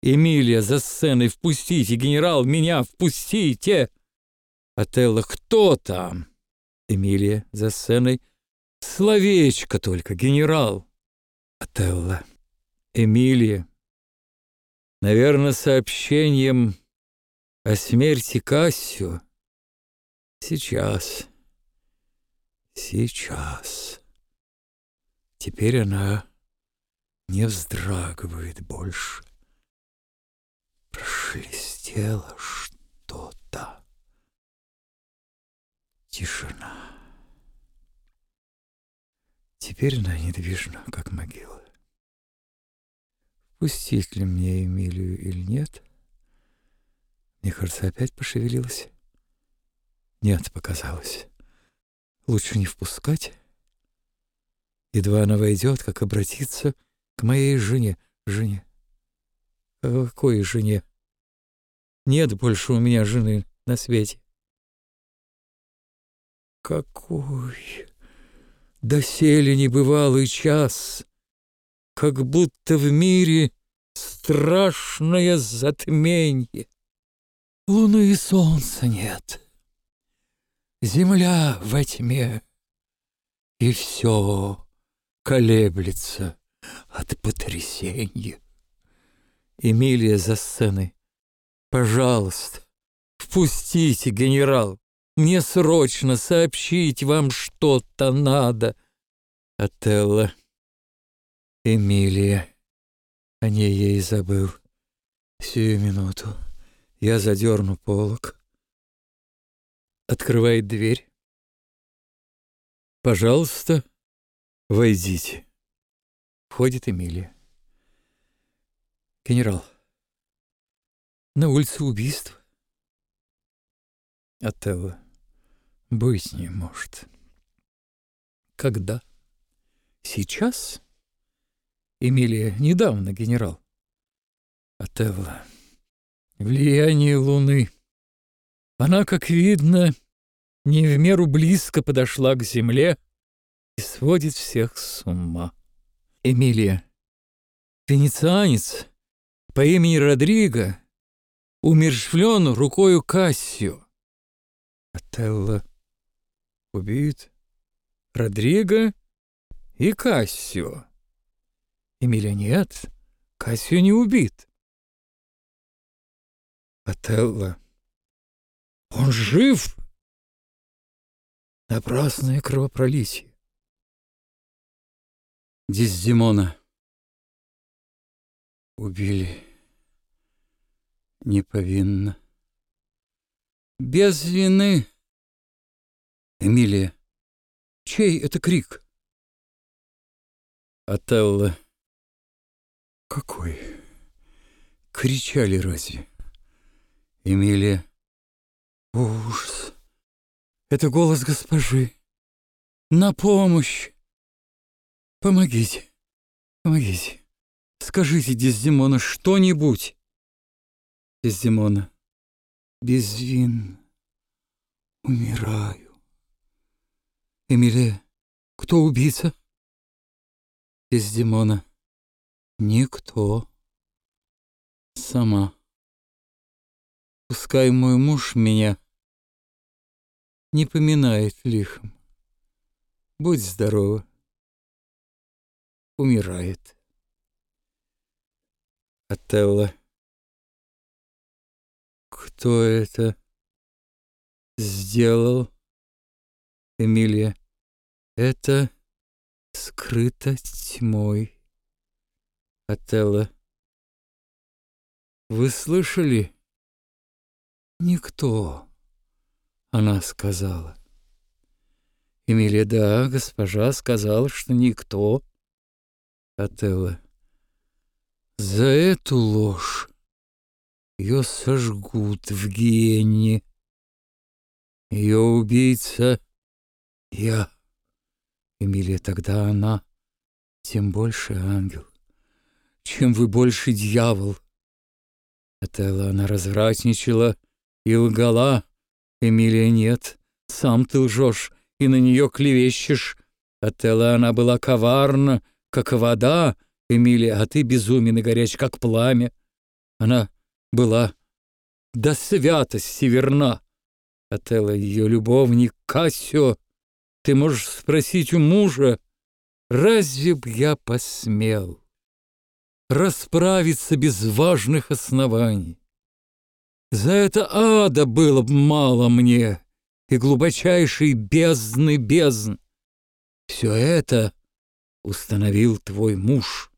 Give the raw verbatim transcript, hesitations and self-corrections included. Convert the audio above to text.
Эмилия за сценой. Впустите, генерал, меня впустите! Отелло. Кто там? Эмилия за сценой. Словечко только, генерал. Отелло. Эмилия. Наверное, сообщением о смерти Кассио. Сейчас. Сейчас. Теперь она не вздрагивает больше. Прошелестело что-то. Тишина. Теперь она недвижна, как могила. Пустить ли мне Эмилию или нет? Мне кажется, опять пошевелилась. Нет, показалось. Лучше не впускать. Едва она войдет, как обратиться к моей жене. Жене. К какой жене? Нет больше у меня жены на свете. Какой доселе небывалый час, как будто в мире страшное затменье. Луны и солнца нет, земля во тьме, и все колеблется от потрясения. Эмилия за сценой. Пожалуйста, впустите, генерал. Мне срочно сообщить вам что-то надо. Отелло. Эмилия. О ней я и забыл. Сию минуту. Я задерну полог. Открывает дверь. Пожалуйста, войдите. Входит Эмилия. Генерал, на улице убийство. Отелло. Быть не может. Когда? Сейчас? Эмилия. Недавно, генерал. Отелло. Влияние Луны. Она, как видно, не в меру близко подошла к Земле и сводит всех с ума. Эмилия. Венецианец по имени Родриго умерщвлен рукою Кассио. Отелло. Убит Родриго и Кассио. Эмилия. Нет, Кассио не убит. Отелло. Он жив? Напрасное кровопролитие. Дездемона. Убили неповинно. Без вины. Эмилия. Чей это крик? Отелло. Какой? Кричали разве? Эмилия. О, ужас. Это голос госпожи. На помощь. Помогите. Помогите. Скажите, Дездемона, что-нибудь. Дездемона. Безвинно. Умираю. Эмилия. Кто убийца? Дездемона. Никто. Сама. Пускай мой муж меня не поминает лихом. Будь здорова. Умирает. Отелло. Кто это сделал? Эмилия. Это скрыто тьмой. Отелло. Вы слышали? Никто, она сказала. Эмилия. Да, госпожа сказала, что никто. Отелло. За эту ложь ее сожгут в гиене. Ее убийца я. Эмилия. Тогда она тем больше ангел, чем вы больше дьявол. Отелло. Она развратничала и лгала. Эмилия. Нет, сам ты лжешь и на нее клевещешь. Отелло. Она была коварна, как вода. Эмилия. А ты безумен и горяч, как пламя. Она была до святости верна. Отелло ее любовник Кассио. Ты можешь спросить у мужа, разве б я посмел расправиться без важных оснований? За это ада было б мало мне, и глубочайшей бездны бездн. Все это установил твой муж.